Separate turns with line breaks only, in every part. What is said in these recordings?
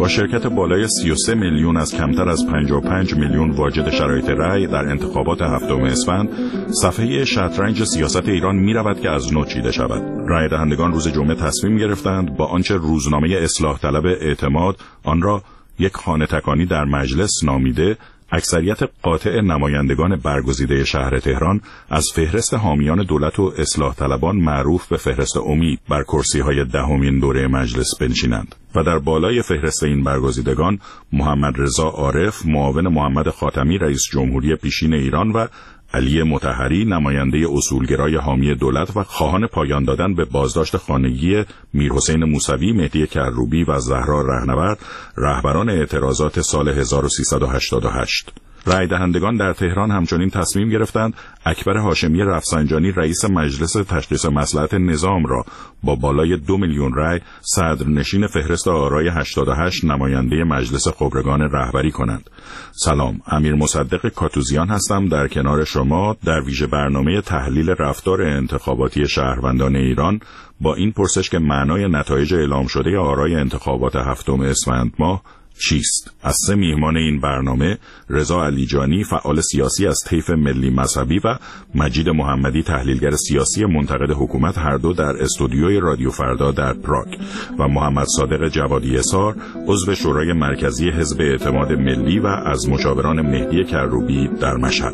با شرکت بالای 33 میلیون از کمتر از 55 میلیون واجد شرایط رأی در انتخابات هفتم اسفند، صفحه شطرنج سیاست ایران می‌رود که از نو چیده شود. رأی دهندگان روز جمعه تصمیم گرفتند با آنچه روزنامه اصلاح طلب اعتماد آن را یک خانه تکانی در مجلس نامیده، اکثریت قاطع نمایندگان برگزیده شهر تهران از فهرست حامیان دولت و اصلاح طلبان معروف به فهرست امید بر کرسی‌های دهمین دوره مجلس بنشینند و در بالای فهرست این برگزیدگان محمد رضا عارف، معاون محمد خاتمی رئیس جمهوری پیشین ایران و علی مطهری نماینده اصولگرای حامی دولت و خواهان پایان دادن به بازداشت خانگی میرحسین موسوی، مهدی کروبی و زهرا رهنورد رهبران اعتراضات سال 1388. رای دهندگان در تهران همچنین تصمیم گرفتند اکبر هاشمی رفسنجانی رئیس مجلس تشخیص مصلحت نظام را با بالای 2 میلیون رای صدرنشین فهرست آرای 88 نماینده مجلس خبرگان رهبری کنند. سلام، امیر مصدق کاتوزیان هستم در کنار شما در ویژه برنامه تحلیل رفتار انتخاباتی شهروندان ایران با این پرسش که معنای نتایج اعلام شده آرای انتخابات هفتم اسفند ماه چیست؟ از 3 میهمان این برنامه، رضا علیجانی فعال سیاسی از طیف ملی مذهبی و مجید محمدی تحلیلگر سیاسی منتقد حکومت، هر دو در استودیوی رادیو فردا در پراگ، و محمد صادق جوادی اصار عضو شورای مرکزی حزب اعتماد ملی و از مشاوران مهدی کروبی در مشهد.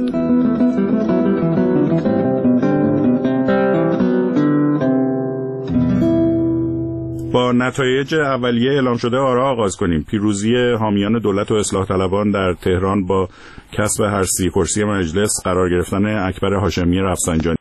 با نتایج اولیه اعلام شده آرا آغاز کنیم. پیروزی حامیان دولت و اصلاح طلبان در تهران با کسب هر 30 کرسی مجلس، قرار گرفتن اکبر هاشمی رفسنجانی